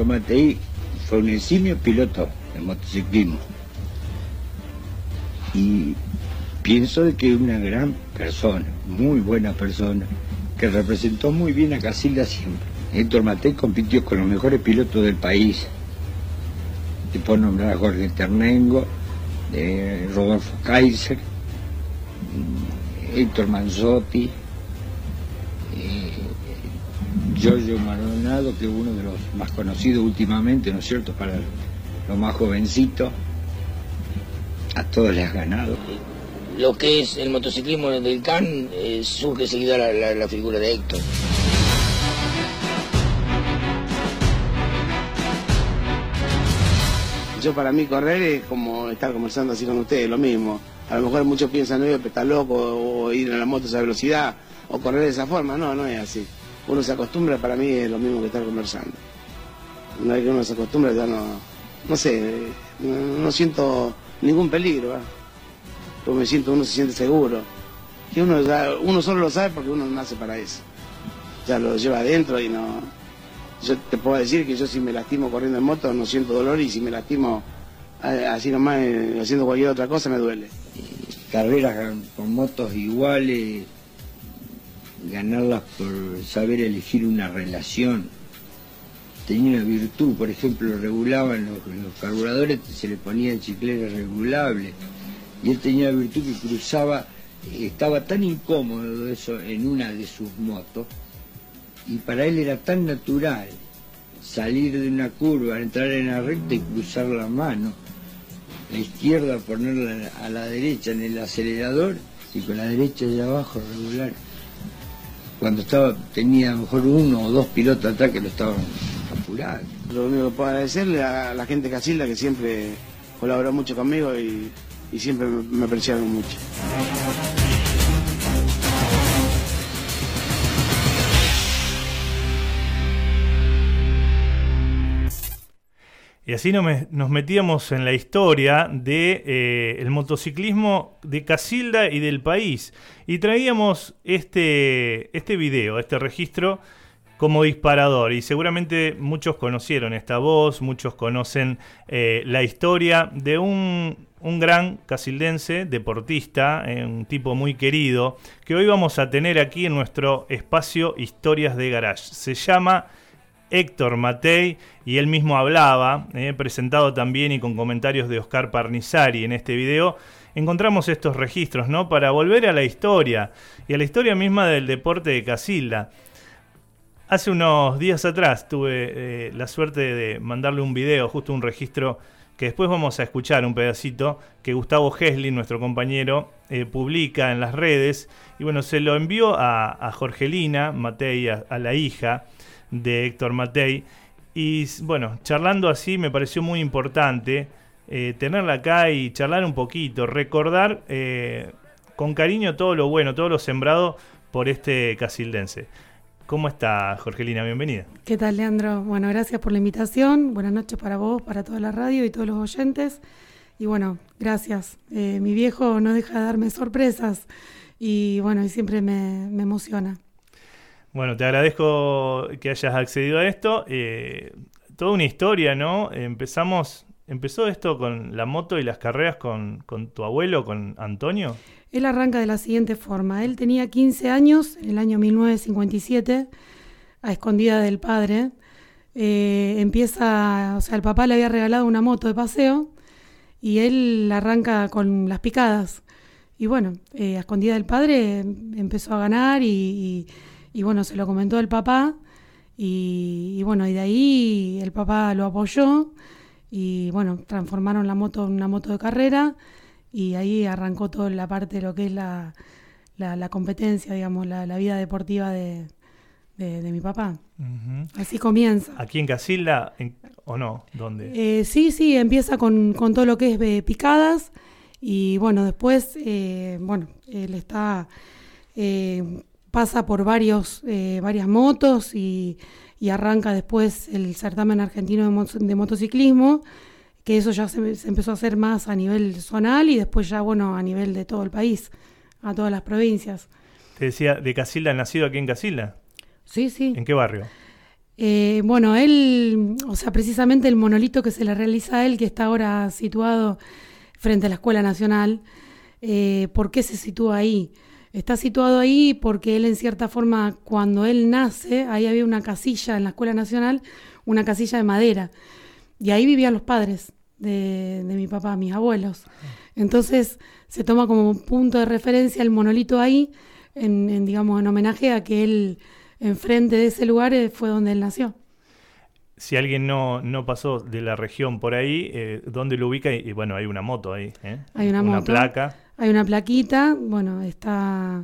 Héctor Matei fue un eximio piloto de motociclismo. Y pienso de que una gran persona, muy buena persona, que representó muy bien a Casilda siempre. Héctor Matei compitió con los mejores pilotos del país. Te puedo nombrar a Jorge Ternengo, Rodolfo Kaiser, Héctor Manzotti, Giorgio Maldonado, que es uno de los más conocidos últimamente, ¿no es cierto?, para los más jovencitos. A todos les has ganado. Lo que es el motociclismo del CAN, surge seguida la figura de Héctor. Yo, para mí, correr es como estar conversando así con ustedes, lo mismo. A lo mejor muchos piensan, no, está loco, o ir en la moto a esa velocidad, o correr de esa forma. No, no es así. Uno se acostumbra, para mí es lo mismo que estar conversando. Una vez que uno se acostumbra, ya no sé, no siento ningún peligro, uno se siente seguro. Que uno solo lo sabe porque uno nace para eso. Ya lo lleva adentro y no. Yo te puedo decir que yo, si me lastimo corriendo en moto, no siento dolor, y si me lastimo así nomás haciendo cualquier otra cosa, me duele. Carreras con motos iguales, ganarlas por saber elegir una relación. Tenía una virtud, por ejemplo, regulaban los carburadores, se le ponían chicleras regulables, y él tenía la virtud que cruzaba, estaba tan incómodo eso en una de sus motos, y para él era tan natural salir de una curva, entrar en la recta y cruzar la mano, la izquierda ponerla a la derecha en el acelerador y con la derecha allá abajo regular. Cuando tenía a lo mejor uno o dos pilotos atrás que lo estaban apurando. Lo único que puedo agradecerle a la gente de Casilda, que siempre colaboró mucho conmigo y siempre me apreciaron mucho. Y así nos metíamos en la historia de el motociclismo de Casilda y del país. Y traíamos este video, este registro, como disparador. Y seguramente muchos conocieron esta voz, muchos conocen la historia de un gran casildense, deportista, un tipo muy querido, que hoy vamos a tener aquí en nuestro espacio Historias de Garage. Se llama Héctor Matei, y él mismo hablaba, presentado también y con comentarios de Oscar Parnizari en este video. Encontramos estos registros, ¿no?, para volver a la historia, y a la historia misma del deporte de Casilda. Hace unos días atrás tuve la suerte de mandarle un video, justo un registro, que después vamos a escuchar un pedacito, que Gustavo Heslin, nuestro compañero, publica en las redes, y bueno, se lo envió a Jorgelina Matei, a la hija de Héctor Matei, y bueno, charlando así me pareció muy importante tenerla acá y charlar un poquito, recordar con cariño todo lo bueno, todo lo sembrado por este casildense. ¿Cómo está, Jorgelina? Bienvenida. ¿Qué tal, Leandro? Bueno, gracias por la invitación, buenas noches para vos, para toda la radio y todos los oyentes, y bueno, gracias. Mi viejo no deja de darme sorpresas, y bueno, y siempre me emociona. Bueno, te agradezco que hayas accedido a esto. Toda una historia, ¿no? Empezó esto con la moto y las carreras con tu abuelo, con Antonio. Él arranca de la siguiente forma. Él tenía 15 años, en el año 1957, a escondida del padre. El papá le había regalado una moto de paseo, y él arranca con las picadas. Y bueno, a escondida del padre empezó a ganar y bueno, se lo comentó el papá, y bueno, y de ahí el papá lo apoyó, y bueno, transformaron la moto en una moto de carrera, y ahí arrancó toda la parte de lo que es la competencia, digamos, la vida deportiva de mi papá. Uh-huh. Así comienza. ¿Aquí en Casilda o no? ¿Dónde? Sí, empieza con todo lo que es picadas, y bueno, después, él está... pasa por varias motos y arranca después el certamen argentino de motociclismo, que eso ya se empezó a hacer más a nivel zonal, y después ya, bueno, a nivel de todo el país, a todas las provincias. Te decía, de Casilda, ¿nacido aquí en Casilda? Sí. ¿En qué barrio? Bueno, él, o sea, precisamente el monolito que se le realiza a él, que está ahora situado frente a la Escuela Nacional, ¿por qué se sitúa ahí? Está situado ahí porque él, en cierta forma, cuando él nace, ahí había una casilla en la Escuela Nacional, una casilla de madera, y ahí vivían los padres de mi papá, mis abuelos. Entonces se toma como punto de referencia el monolito ahí, digamos, en homenaje a que él, enfrente de ese lugar, fue donde él nació. Si alguien no pasó de la región por ahí, ¿dónde lo ubica? Y bueno, hay una moto ahí, Hay una moto, placa. Hay una plaquita, bueno, está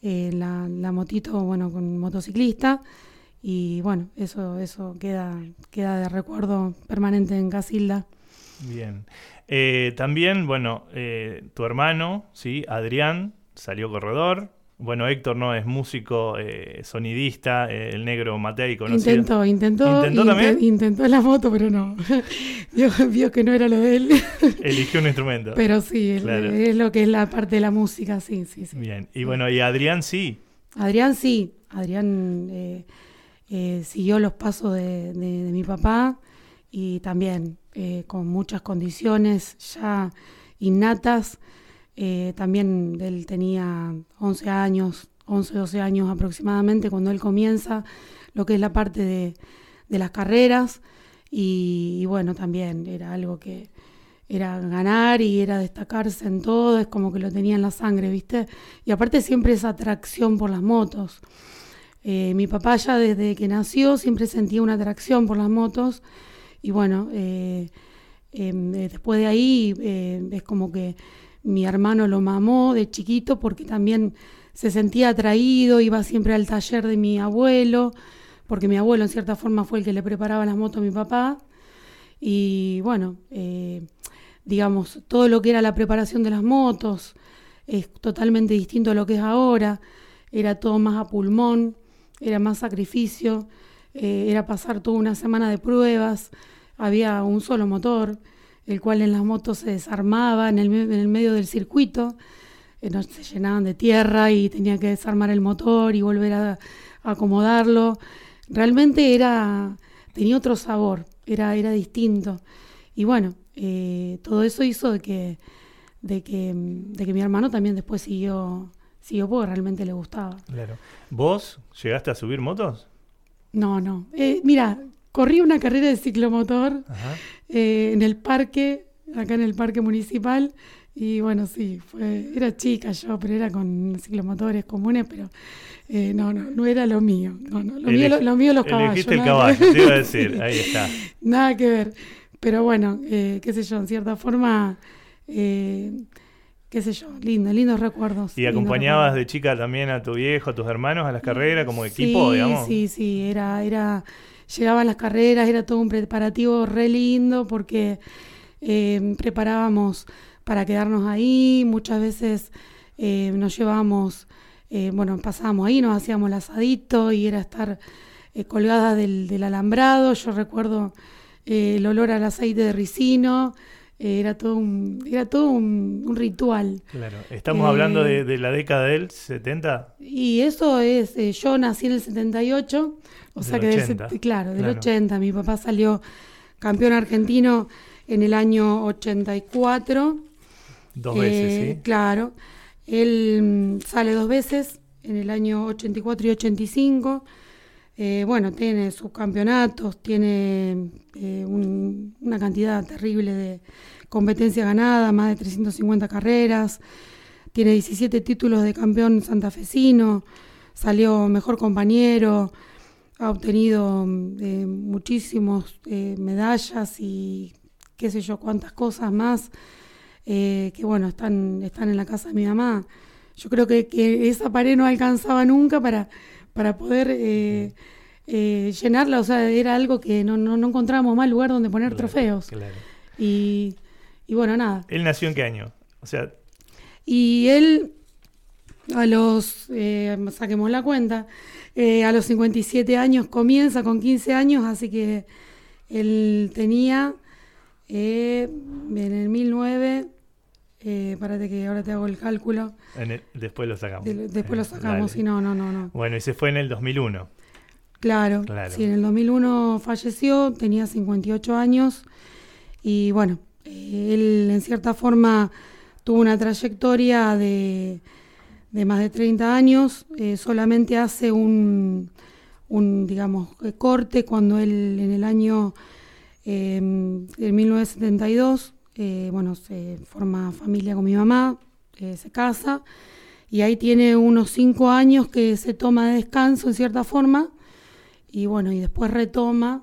la motito, bueno, con motociclista, y bueno, eso queda de recuerdo permanente en Casilda. Bien. También, bueno, tu hermano, ¿sí? Adrián, salió corredor. Bueno, Héctor no es músico, sonidista, el negro Matei conocido. Intentó también. Intentó la moto, pero no. Vio que no era lo de él. Eligió un instrumento. Pero sí, claro. Es lo que es la parte de la música, sí. Bien, y bueno, y Adrián sí. Adrián sí. Adrián siguió los pasos de mi papá, y también con muchas condiciones ya innatas. También él tenía 11 años, 12 años aproximadamente, cuando él comienza lo que es la parte de las carreras, y bueno, también era algo que era ganar y era destacarse en todo, es como que lo tenía en la sangre, ¿viste? Y aparte siempre esa atracción por las motos. Mi papá ya desde que nació siempre sentía una atracción por las motos, y bueno, después de ahí es como que mi hermano lo mamó de chiquito, porque también se sentía atraído, iba siempre al taller de mi abuelo, porque mi abuelo en cierta forma fue el que le preparaba las motos a mi papá. Y bueno, digamos, todo lo que era la preparación de las motos es totalmente distinto a lo que es ahora. Era todo más a pulmón, era más sacrificio, era pasar toda una semana de pruebas, había un solo motor, el cual en las motos se desarmaba en el medio del circuito, se llenaban de tierra y tenía que desarmar el motor y volver a acomodarlo. Realmente tenía otro sabor, era distinto. Y bueno, todo eso hizo de que mi hermano también después siguió porque realmente le gustaba. Claro. ¿Vos llegaste a subir motos? No. Mira, corrí una carrera de ciclomotor en el parque, acá en el parque municipal, y bueno, sí, era chica yo, pero era con ciclomotores comunes, pero no era lo mío. Lo mío los caballos. Elegiste el caballo, te iba a decir, ahí está. Nada que ver. Pero bueno, qué sé yo, en cierta forma, qué sé yo, lindos recuerdos. ¿Y acompañabas de chica también a tu viejo, a tus hermanos a las carreras como equipo, digamos? Sí, llegaban las carreras, era todo un preparativo re lindo, porque preparábamos para quedarnos ahí, muchas veces nos llevábamos, pasábamos ahí, nos hacíamos el asadito y era estar colgada del alambrado. Yo recuerdo el olor al aceite de ricino, era todo un ritual. Claro, estamos hablando de la década del 70. Y eso es, yo nací en el 78, o sea que del 80. Mi papá salió campeón argentino en el año 84. 2 veces, ¿sí? Claro. Él sale 2 veces, en el año 84 y 85. Tiene sus campeonatos, tiene una cantidad terrible de competencia ganada, más de 350 carreras, tiene 17 títulos de campeón santafesino, salió mejor compañero, ha obtenido muchísimos medallas y qué sé yo cuántas cosas más, que bueno, están en la casa de mi mamá. Yo creo que esa pared no alcanzaba nunca para poder llenarla, o sea, era algo que no encontrábamos más lugar donde poner trofeos. Claro. Y bueno, nada. ¿Él nació en qué año? O sea... Y él, a los, saquemos la cuenta, a los 57 años comienza, con 15 años, así que él tenía, en el 1009... párate que ahora te hago el cálculo. Después lo sacamos. Después lo sacamos, sí, no. Bueno, y se fue en el 2001. Claro, sí, en el 2001 falleció, tenía 58 años y bueno, él en cierta forma tuvo una trayectoria de más de 30 años, solamente hace un digamos, corte cuando él en el año en 1972, bueno, se forma familia con mi mamá, se casa y ahí tiene unos 5 años que se toma de descanso en cierta forma y bueno, y después retoma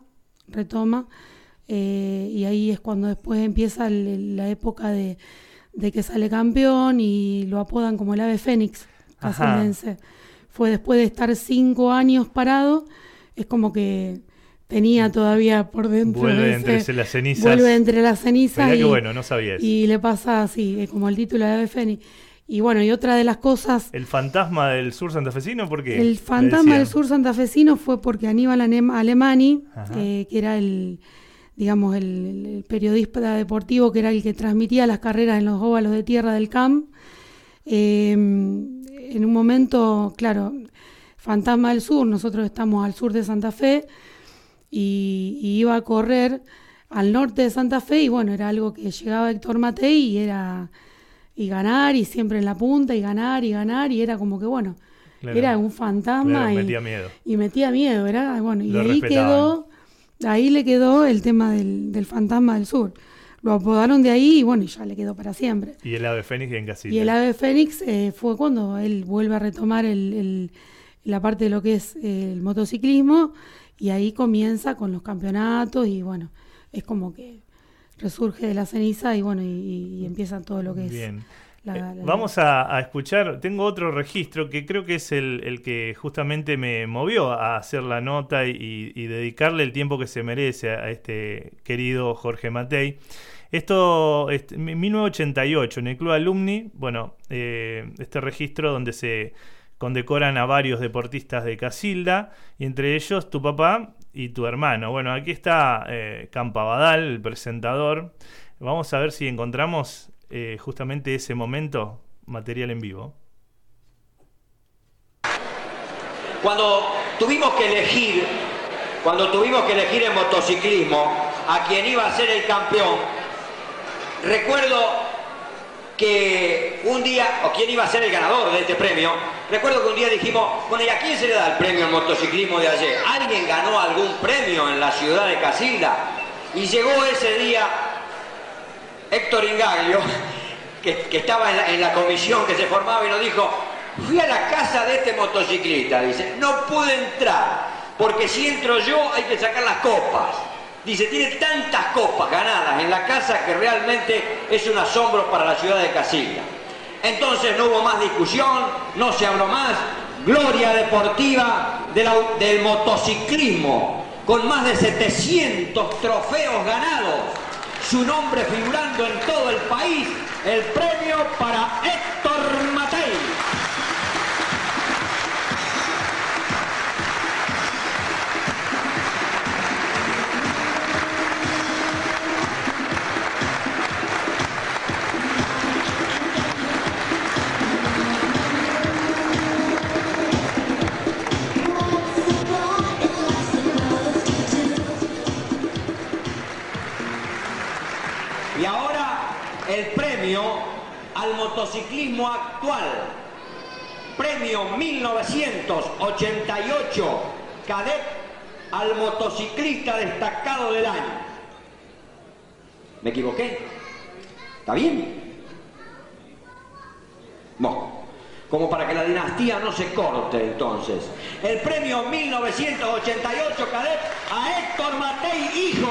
y ahí es cuando después empieza la época de que sale campeón y lo apodan como el ave fénix casildense. Fue después de estar 5 años parado, es como que tenía todavía por dentro. Vuelve entre las cenizas. Vuelve entre las cenizas. Mirá que bueno, no sabía eso. Y le pasa así, como el título de ave fénix. Y bueno, y otra de las cosas... ¿El fantasma del sur santafesino por qué? El fantasma del sur santafesino fue porque Aníbal Alemani, que era el periodista deportivo, que era el que transmitía las carreras en los óvalos de tierra del CAM, en un momento, claro, Fantasma del Sur, nosotros estamos al sur de Santa Fe, y iba a correr al norte de Santa Fe, y bueno, era algo que llegaba Héctor Matei y ganar, y siempre en la punta, y ganar, y era como que, bueno, claro, era un fantasma, claro, y metía miedo, era, bueno, y ahí le quedó el tema del fantasma del sur. Lo apodaron de ahí y bueno, y ya le quedó para siempre. ¿Y el ave fénix en Casilda? Y el ave fénix fue cuando él vuelve a retomar la parte de lo que es el motociclismo, y ahí comienza con los campeonatos y bueno, es como que resurge de la ceniza y bueno, y empieza todo lo que es. Bien. Vamos a escuchar, tengo otro registro que creo que es el que justamente me movió a hacer la nota y dedicarle el tiempo que se merece a este querido Jorge Matei. Esto, en 1988, en el Club Alumni, bueno, este registro donde se condecoran a varios deportistas de Casilda, y entre ellos tu papá y tu hermano. Bueno, aquí está Campa Badal, el presentador. Vamos a ver si encontramos justamente ese momento, material en vivo. Cuando tuvimos que elegir en motociclismo a quien iba a ser el campeón, recuerdo que un día, o quién iba a ser el ganador de este premio, recuerdo que un día dijimos, bueno, ¿y a quién se le da el premio al motociclismo de ayer? ¿Alguien ganó algún premio en la ciudad de Casilda? Y llegó ese día Héctor Ingaglio, que estaba en la comisión que se formaba, y nos dijo, fui a la casa de este motociclista, dice, no pude entrar, porque si entro yo hay que sacar las copas. Dice, tiene tantas copas ganadas en la casa que realmente es un asombro para la ciudad de Casilda. Entonces no hubo más discusión, no se habló más, gloria deportiva del motociclismo, con más de 700 trofeos ganados, su nombre figurando en todo el país, el premio para Héctor Matei. Y ahora el premio al motociclismo actual, premio 1988, cadet al motociclista destacado del año. ¿Me equivoqué? ¿Está bien? No. Como para que la dinastía no se corte, entonces. El premio 1988, cadet a Héctor Matei, hijo.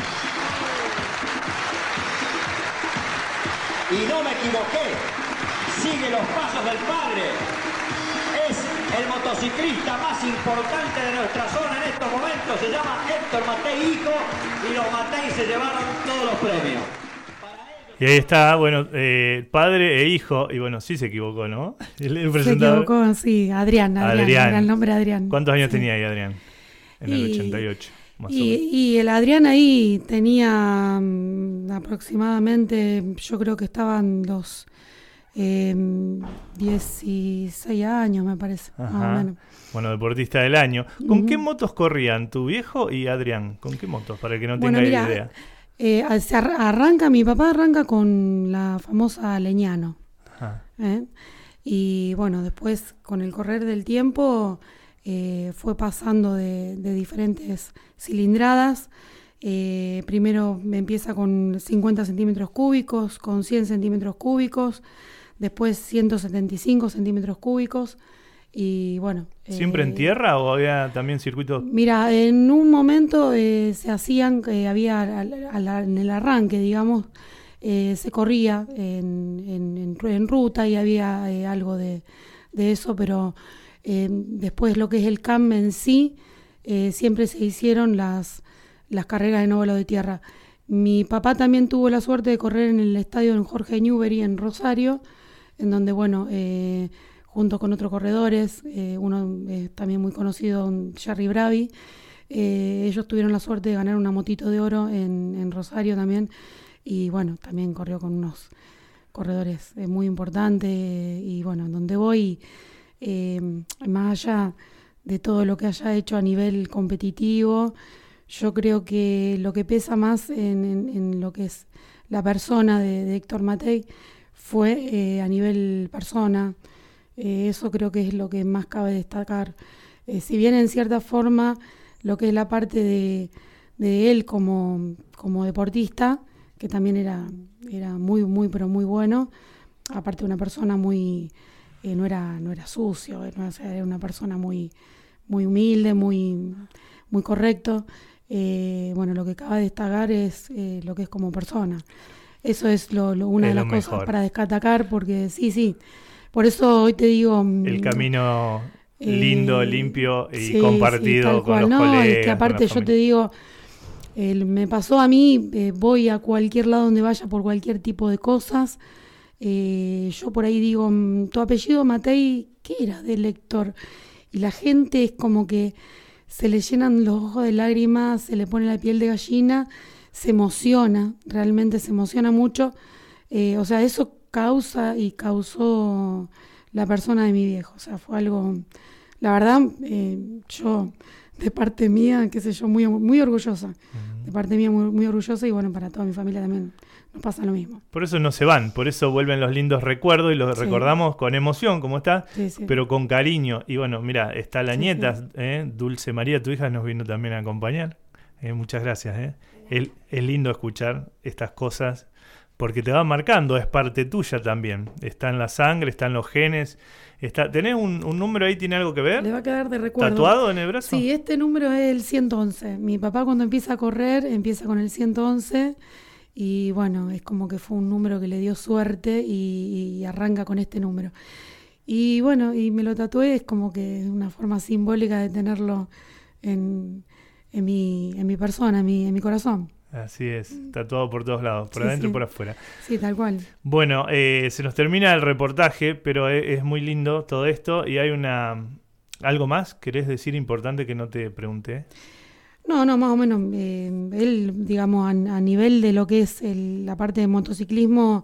Y no me equivoqué, sigue los pasos del padre, es el motociclista más importante de nuestra zona en estos momentos, se llama Héctor Matei hijo, y los Matei se llevaron todos los premios. Y ahí está, bueno, padre e hijo, y bueno, sí se equivocó, ¿no? El presentador. Se equivocó, sí, Adrián, era el nombre Adrián. ¿Cuántos años sí. tenía ahí Adrián? En el 88. Y el Adrián ahí tenía aproximadamente, yo creo que estaban 16 años, me parece, Ajá. más o menos. Bueno, deportista del año. ¿Con qué motos corrían tu viejo y Adrián? ¿Con qué motos? Para que no tenga idea. Mi papá arranca con la famosa Leñano. Ajá. Y bueno, después con el correr del tiempo fue pasando de diferentes cilindradas. Primero empieza con 50 centímetros cúbicos, con 100 centímetros cúbicos, después 175 centímetros cúbicos. Y bueno. ¿Siempre en tierra o había también circuitos? Mira, en un momento se hacían, había en el arranque, digamos, se corría en ruta y había algo de eso, pero después lo que es el CAM en sí, siempre se hicieron las carreras en óvalo de tierra. Mi papá también tuvo la suerte de correr en el estadio en Jorge Newbery en Rosario, en donde, bueno, junto con otros corredores, uno también muy conocido, Jerry Bravi, ellos tuvieron la suerte de ganar una motito de oro en Rosario también, y bueno, también corrió con unos corredores muy importantes, y bueno, en donde voy, más allá de todo lo que haya hecho a nivel competitivo, yo creo que lo que pesa más en lo que es la persona de Héctor Matei fue a nivel persona. Eso creo que es lo que más cabe destacar. Si bien en cierta forma lo que es la parte de él como deportista, que también era muy pero muy bueno, aparte de una persona muy no era sucio, era una persona muy humilde, muy correcto. Bueno, lo que cabe destacar es lo que es como persona. Eso es una de las cosas mejor para destacar, porque sí. Por eso hoy te digo... El camino lindo, limpio y compartido con los colegas. Es que aparte yo te digo, me pasó a mí, voy a cualquier lado donde vaya por cualquier tipo de cosas. Yo por ahí digo, tu apellido Matei, ¿qué era del Héctor? Y la gente es como que se le llenan los ojos de lágrimas, se le pone la piel de gallina, se emociona, realmente se emociona mucho. O sea, eso causó la persona de mi viejo. O sea, fue algo, la verdad, yo de parte mía, qué sé yo, muy orgullosa. De parte mía muy orgullosa, y bueno, para toda mi familia también nos pasa lo mismo. Por eso no se van, por eso vuelven los lindos recuerdos y los recordamos con emoción, como está, pero con cariño. Y bueno, mira, está la nieta, Dulce María, tu hija, nos vino también a acompañar. Muchas gracias. Es lindo escuchar estas cosas, porque te va marcando, es parte tuya también. Está en la sangre, está en los genes. ¿Tenés un número ahí? ¿Tiene algo que ver? Le va a quedar de recuerdo. ¿Tatuado en el brazo? Sí, este número es el 111. Mi papá cuando empieza a correr, empieza con el 111. Y bueno, es como que fue un número que le dio suerte y arranca con este número. Y bueno, y me lo tatué, es como que una forma simbólica de tenerlo en mi persona, en mi corazón. Así es, tatuado por todos lados, por adentro y por afuera. Sí, tal cual. Bueno, se nos termina el reportaje, pero es muy lindo todo esto. Y hay ¿algo más querés decir importante que no te pregunté? No, más o menos. Él, digamos, a nivel de lo que es la parte de motociclismo,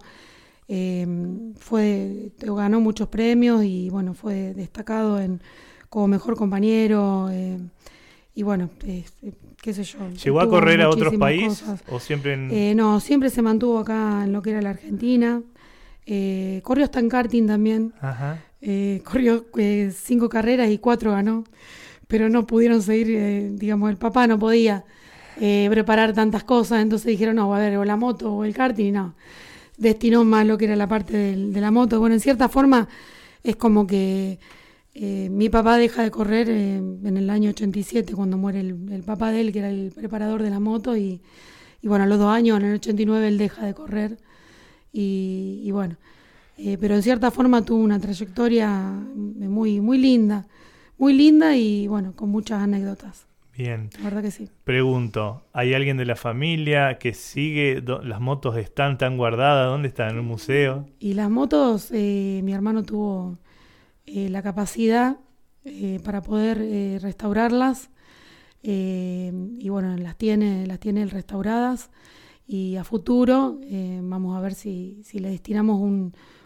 ganó muchos premios y bueno, fue destacado como mejor compañero. Y bueno, qué sé yo. ¿Llegó a correr a otros países o siempre no, siempre se mantuvo acá en lo que era la Argentina. Corrió hasta en karting también. Ajá. Corrió 5 carreras y 4 ganó. Pero no pudieron seguir, digamos, el papá no podía preparar tantas cosas. Entonces dijeron, no, a ver, o la moto o el karting, no. Destinó más lo que era la parte de la moto. Bueno, en cierta forma es como que... mi papá deja de correr en el año 87 cuando muere el papá de él, que era el preparador de la moto, y bueno, a los 2 años, en el 89, él deja de correr y bueno, pero en cierta forma tuvo una trayectoria muy linda y bueno, con muchas anécdotas. Bien. La verdad que sí. Pregunto, ¿hay alguien de la familia que sigue? ¿Las motos están tan guardadas? ¿Dónde están? ¿En un museo? Y las motos, mi hermano tuvo... la capacidad para poder restaurarlas y bueno, las tiene él restauradas, y a futuro vamos a ver si le destinamos un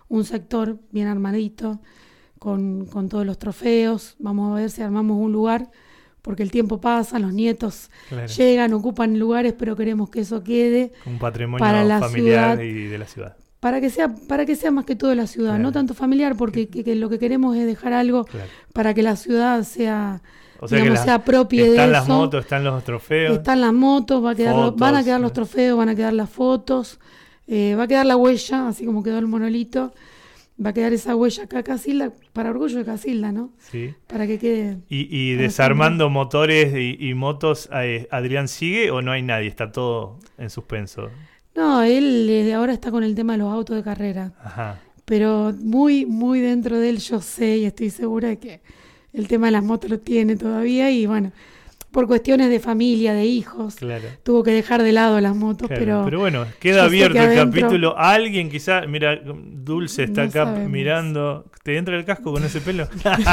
un sector bien armadito, con todos los trofeos. Vamos a ver si armamos un lugar, porque el tiempo pasa, los nietos llegan, ocupan lugares, pero queremos que eso quede un patrimonio para la familiar ciudad, y de la ciudad. para que sea más que todo de la ciudad, no tanto familiar, porque que lo que queremos es dejar algo para que la ciudad sea, o sea, digamos, sea propia de eso. Están las motos, están los trofeos. Están las motos, van a quedar los trofeos, van a quedar las fotos, va a quedar la huella, así como quedó el monolito. Va a quedar esa huella acá, Casilda, para orgullo de Casilda, ¿no? Sí. Para que quede... Y desarmando motores y motos, ¿Adrián sigue o no hay nadie? Está todo en suspenso. No, él ahora está con el tema de los autos de carrera. Ajá. Pero muy, muy dentro de él yo sé y estoy segura de que el tema de las motos lo tiene todavía. Y bueno, por cuestiones de familia, de hijos, tuvo que dejar de lado las motos. Pero bueno, queda abierto el capítulo. Alguien quizá, mira, Dulce está acá mirando. ¿Te entra el casco con ese pelo?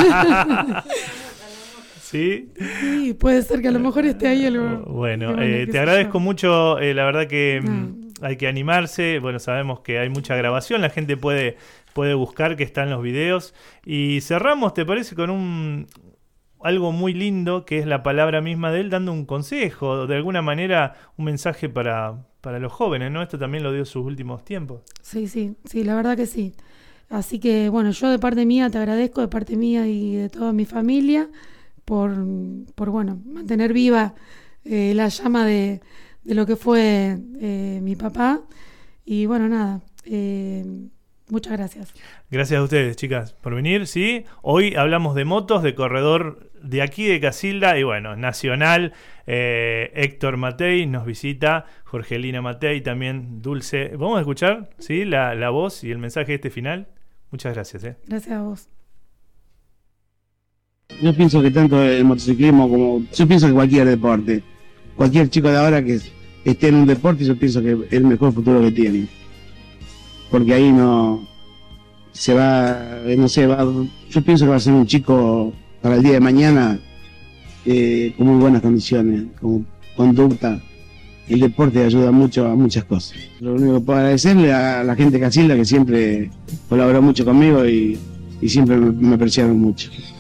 ¿Sí? Sí, puede ser que a lo mejor esté ahí algo. Bueno, te agradezco mucho. La verdad que hay que animarse. Bueno, sabemos que hay mucha grabación. La gente puede buscar que están los videos. Y cerramos, ¿te parece? Con algo muy lindo, que es la palabra misma de él, dando un consejo, de alguna manera un mensaje para los jóvenes, ¿no? Esto también lo dio en sus últimos tiempos. Sí, la verdad que sí. Así que, bueno, yo de parte mía te agradezco, de parte mía y de toda mi familia, por bueno, mantener viva la llama de lo que fue mi papá. Y bueno, nada, muchas gracias. Gracias a ustedes, chicas, por venir, ¿sí? Hoy hablamos de motos, de corredor de aquí de Casilda y bueno, nacional. Héctor Matei nos visita, Jorgelina Matei, también Dulce. Vamos a escuchar, ¿sí? La voz y el mensaje de este final. Muchas gracias. Gracias a vos. Yo pienso que tanto el motociclismo como... Yo pienso que cualquier deporte, cualquier chico de ahora que esté en un deporte, yo pienso que es el mejor futuro que tiene. Porque ahí no... se va, no sé, yo pienso que va a ser un chico para el día de mañana con muy buenas condiciones, con conducta. El deporte ayuda mucho a muchas cosas. Lo único que puedo agradecerle a la gente de Casilda, que siempre colaboró mucho conmigo y siempre me apreciaron mucho.